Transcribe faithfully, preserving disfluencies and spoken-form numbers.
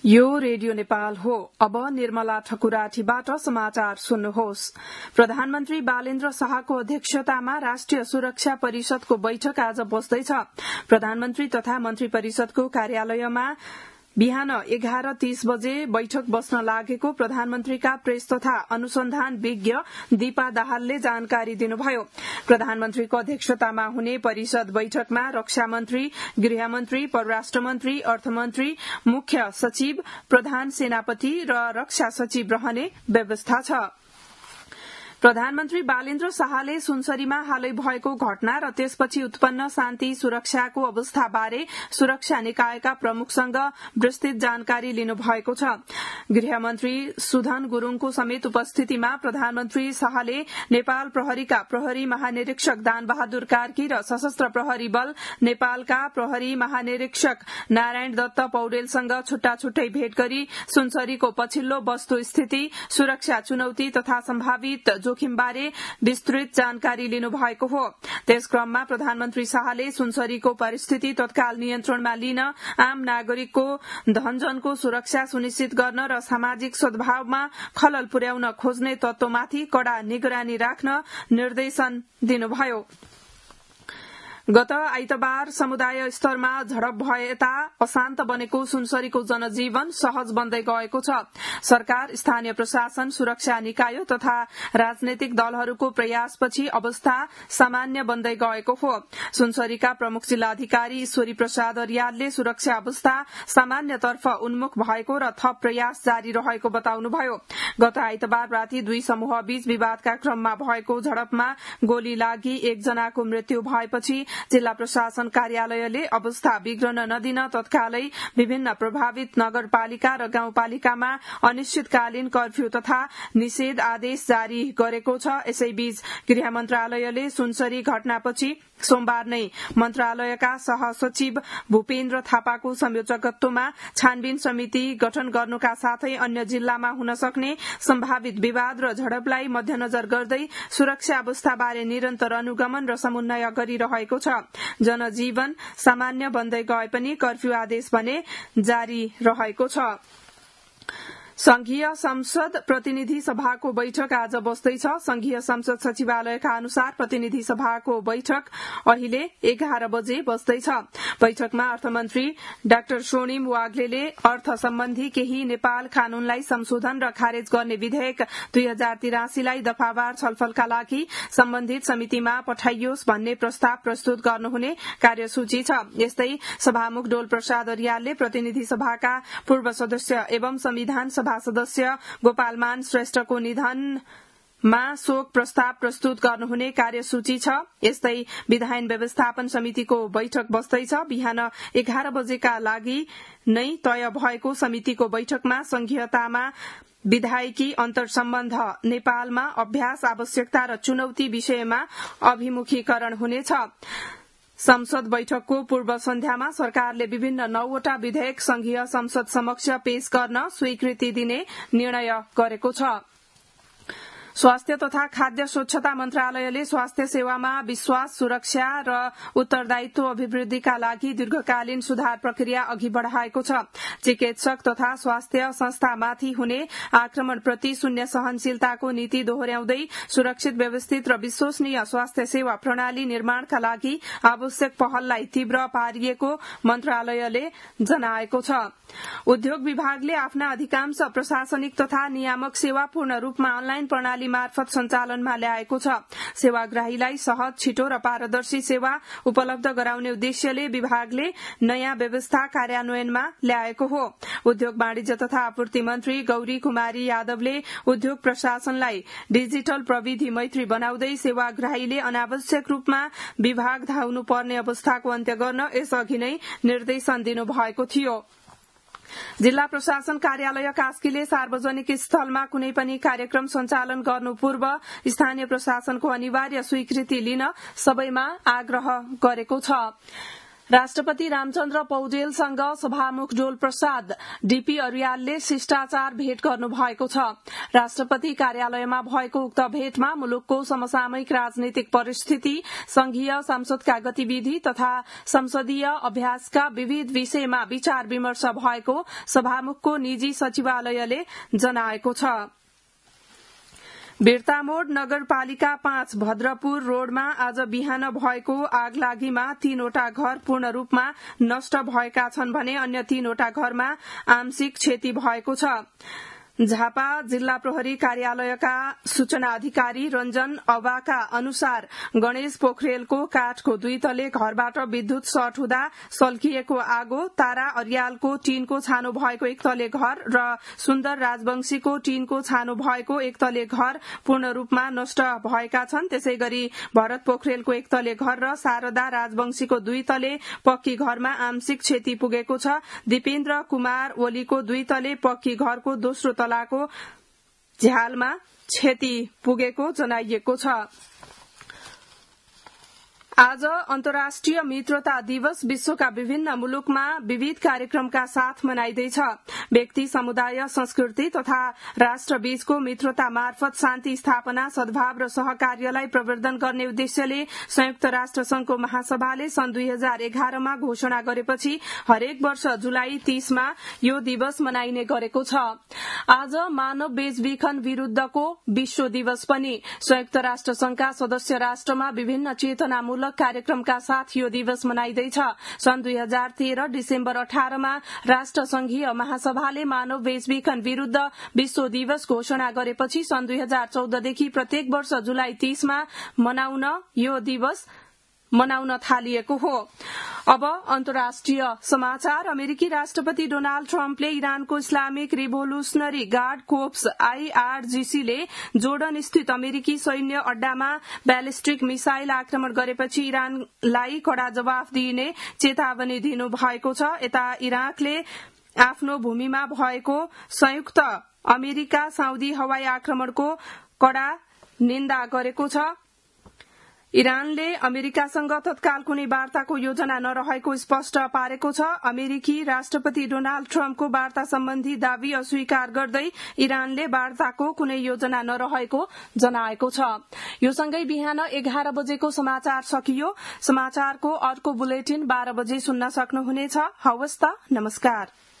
यो रेडियो नेपाल हो। अब निर्मला ठकुराठीबाट समाचार सुन्नुहोस्। प्रधानमन्त्री बालेन्द्र शाहको अध्यक्षतामा राष्ट्रिय सुरक्षा परिषदको बैठक आज बस्दैछ। प्रधानमन्त्री तथा मन्त्री परिषदको कार्यालयमा बिहान एघार तीस बजे बैठक बस्न लागेको प्रधानमन्त्रीका प्रेस तथा अनुसन्धान विज्ञ दीपा दाहालले जानकारी दिनुभयो। प्रधानमन्त्रीको अध्यक्षतामा हुने परिषद बैठकमा रक्षा मन्त्री, गृहमन्त्री, परराष्ट्र मन्त्री, अर्थमन्त्री, मुख्य सचिव, प्रधान सेनापति र रक्षा सचिव रहने व्यवस्था छ। प्रधानमन्त्री बालेन्द्र शाहले सुनसरीमा हालै भएको घटना र त्यसपछि उत्पन्न शान्ति सुरक्षाको अवस्थाबारे सुरक्षा निकायका प्रमुखसँग विस्तृत जानकारी लिनुभएको छ। गृहमन्त्री सुधन गुरूङको समेत उपस्थितिमा प्रधानमन्त्री शाहले नेपाल प्रहरीका प्रहरी महानिरीक्षक दानबहादुर कार्की र सशस्त्र प्रहरी बल नेपालका प्रहरी महानिरीक्षक नारायण दत्त पौडेलसँग छुट्टा छुट्टै भेट गरी सुनसरीको पछिल्लो वस्तुस्थिति, सुरक्षा चुनौती तथा सम्भावित जोखिमबारे विस्तृत जानकारी लिनुभएको हो। त्यस क्रममा प्रधानमन्त्री शाहले सुनसरीको परिस्थिति तत्काल नियन्त्रणमा लिन, आम नागरिकको धनजनको सुरक्षा सुनिश्चित गर्न र सामाजिक सद्भावमा खलल पुर्याउन खोज्ने तत्वमाथि कड़ा निगरानी राख्न निर्देशन दिनुभयो। गत आइतबार समुदाय स्तरमा झडप भएता अशान्त बनेको सुनसरीको जनजीवन सहज बन्दै गएको छ। सरकार, स्थानीय प्रशासन, सुरक्षा निकाय तथा राजनैतिक दलहरूको प्रयासपछि अवस्था सामान्य बन्दै गएको हो। सुनसरीका प्रमुख जिल्लाधिकारी ईश्वरी प्रसाद अर्यालले सुरक्षा अवस्था सामान्यतर्फ उन्मुख भएको र थप प्रयास जारी रहेको बताउनुभयो। गत आइतबार राति दुई समूहबीच विवादका क्रममा भएको झडपमा गोली लागि एकजनाको मृत्यु भएपछि जिल्ला प्रशासन कार्यालयले अवस्था बिग्रन नदिन तत्कालै विभिन्न प्रभावित नगरपालिका र गाउँपालिकामा अनिश्चितकालीन कर्फ्यू तथा निषेध आदेश जारी गरेको छ। यसैबीच गृह मन्त्रालयले सुनसरी घटनापछि सोमबार नै मन्त्रालयका सहसचिव भूपेन्द्र थापाको संयोजकत्वमा छानबिन समिति गठन गर्नुका साथै अन्य जिल्लामा हुन सक्ने सम्भावित विवाद र झडपलाई मध्यनजर गर्दै सुरक्षा अवस्थाबारे निरन्तर अनुगमन र समन्वय गरिरहेको छ। जनजीवन सामान्य बन्दै गए पनि कर्फ्यू आदेश भने जारी रहेको छ। संघीय संसद प्रतिनिधि सभाको बैठक आज बस्दैछ। संघीय संसद सचिवालयका अनुसार प्रतिनिधि सभाको बैठक अहिले एघार बजे बस्दैछ। बैठकमा अर्थमन्त्री डाक्टर स्वर्णिम वाग्लेले अर्थ सम्बन्धी केही नेपाल कानूनलाई संशोधन र खारेज गर्ने विधेयक दुई हजार तिरासीलाई दफावार छलफलका लागि सम्बन्धित समितिमा पठाइयोस् भन्ने प्रस्ताव प्रस्तुत गर्नुहुने कार्यसूची छ। यस्तै सभामुख डोल प्रसाद अर्यालले प्रतिनिधि सभाका पूर्व सदस्य एवं संविधान सभा सदस्य गोपालमान श्रेष्ठको निधनमा शोक प्रस्ताव प्रस्तुत गर्नुहुने कार्यसूची छ। यस्तै विधायन व्यवस्थापन समितिको बैठक बस्दैछ। बिहान एघार बजेका लागि नै तय भएको समितिको बैठकमा संघीयतामा विधायकी अन्तर्सम्बन्ध, नेपालमा अभ्यास, आवश्यकता र चुनौती विषयमा अभिमुखीकरण हुनेछ। संसद बैठकको पूर्व सन्ध्यामा सरकारले विभिन्न नौवटा विधेयक संघीय संसद समक्ष पेश गर्न स्वीकृति दिने निर्णय गरेको छ। स्वास्थ्य तथा खाद्य स्वच्छता मन्त्रालयले स्वास्थ्य सेवामा विश्वास, सुरक्षा र उत्तरदायित्व अभिवृद्धिका लागि दीर्घकालीन सुधार प्रक्रिया अघि बढ़ाएको छ। चिकित्सक तथा स्वास्थ्य संस्थामाथि हुने आक्रमणप्रति शून्य सहनशीलताको नीति दोहोर्याउँदै सुरक्षित, व्यवस्थित र विश्वसनीय स्वास्थ्य सेवा प्रणाली निर्माणका लागि आवश्यक पहललाई तीव्र पारिएको मन्त्रालयले जनाएको छ। उद्योग विभागले आफ्ना अधिकांश प्रशासनिक तथा नियामक सेवा पूर्ण रूपमा अनलाइन प्रणाली मार्फत सञ्चालनमा ल्याएको छ। सेवाग्राहीलाई सहज, छिटो र पारदर्शी सेवा उपलब्ध गराउने उद्देश्यले विभागले नयाँ व्यवस्था कार्यान्वयनमा ल्याएको हो। उद्योग वाणिज्य तथा आपूर्ति मन्त्री गौरी कुमारी यादवले उद्योग प्रशासनलाई डिजिटल प्रविधि मैत्री बनाउँदै सेवाग्राहीले अनावश्यक रूपमा विभाग धाउनु पर्ने अवस्थाको अन्त्य गर्न यसअघि नै निर्देशन दिनुभएको थियो। जिल्ला प्रशासन कार्यालय कास्कीले सार्वजनिक स्थलमा कुनै पनि कार्यक्रम सञ्चालन गर्नु पूर्व स्थानीय प्रशासनको अनिवार्य स्वीकृति लिन सबैमा आग्रह गरेको छ। राष्ट्रपति रामचन्द्र पौडेलसँग सभामुख डोल प्रसाद डीपी अर्यालले शिष्टाचार भेट गर्नु भएको छ। राष्ट्रपति कार्यालयमा भएको उक्त भेटमा मुलुकको समसामयिक राजनीतिक परिस्थिति, संघीय संसदका गतिविधि तथा संसदीय अभ्यासका विविध विषयमा विचार विमर्श भएको सभामुखको निजी सचिवालयले जनाएको छ। बिर्तामोड नगरपालिका पाँच भद्रपुर रोडमा आज बिहान भएको आगलागीमा तीनवटा घर पूर्ण रूपमा नष्ट भएका छन् भने अन्य तीनवटा घरमा आंशिक क्षति भएको छ। झापा जिल्ला प्रहरी कार्यालयका सूचना अधिकारी रञ्जन अबाका अनुसार गणेश पोखरेलको काठको दुई तले घरबाट विद्युत सर्ट हुँदा सल्किएको आगो, तारा अर्यालको टीनको छानो भएको एक तले घर र सुन्दर राजवंशीको टीनको छानो भएको एक तले घर पूर्ण रूपमा नष्ट भएका छन्। त्यसै गरी भरत पोखरेलको एक तले घर र शारदा राजवंशीको दुई तले पक्की घरमा आंशिक क्षति पुगेको छ। दिपेन्द्र कुमार ओलीको दुई तले पक्की घरको दोस्रो तलाको झ्यालमा क्षति पुगेको जनाइएको छ। आज अन्तर्राष्ट्रिय मित्रता दिवस विश्वका विभिन्न मुलुकमा विविध कार्यक्रमका साथ मनाइँदैछ। व्यक्ति, समुदाय, संस्कृति तथा राष्ट्रबीचको मित्रता मार्फत शान्ति स्थापना, सद्भाव र सहकार्यलाई प्रवर्धन गर्ने उद्देश्यले संयुक्त राष्ट्र संघको महासभाले सन् दुई हजार एघारमा घोषणा गरेपछि हरेक वर्ष जुलाई तीसमा यो दिवस मनाइने गरेको छ। आज मानव बेचबिखन विरूद्धको विश्व दिवस पनि संयुक्त राष्ट्र संघका सदस्य राष्ट्रमा विभिन्न चेतनामूलक कार्यक्रमका साथ यो दिवस मनाइँदैछ। सन् दुई हजार तेह्र डिसेम्बर अठारमा राष्ट्र संघीय महासभाले मानव बेचबिखन विरूद्ध विश्व दिवस घोषणा गरेपछि सन् दुई हजार चौधदेखि प्रत्येक वर्ष जुलाई तीसमा मनाउन यो दिवस मनाउन थालिएको हो। अब अन्तर्राष्ट्रिय समाचार। अमेरिकी राष्ट्रपति डोनाल्ड ट्रम्पले इरानको इस्लामिक रिभोल्युशनरी गार्ड कोप्स आईआरजीसीले जोर्डन स्थित अमेरिकी सैन्य अड्डामा ब्यालिस्टिक मिसाइल आक्रमण गरेपछि इरानलाई कड़ा जवाफ दिइने चेतावनी दिनु भएको छ। यता इराकले आफ्नो भूमिमा भएको संयुक्त अमेरिका साउदी हवाई आक्रमणको कड़ा निन्दा गरेको छ। इरानले अमेरिकासँग तत्काल कुनै वार्ताको योजना नरहेको स्पष्ट पारेको छ। अमेरिकी राष्ट्रपति डोनाल्ड ट्रम्पको वार्ता सम्बन्धी दावी अस्वीकार गर्दै इरानले वार्ताको कुनै योजना नरहेको जनाएको छ। यो सँगै बिहान एघार बजेको समाचार सकियो। समाचारको अर्को बुलेटिन बाह्र बजे सुन्न सक्नुहुनेछ। हवस् त, नमस्कार।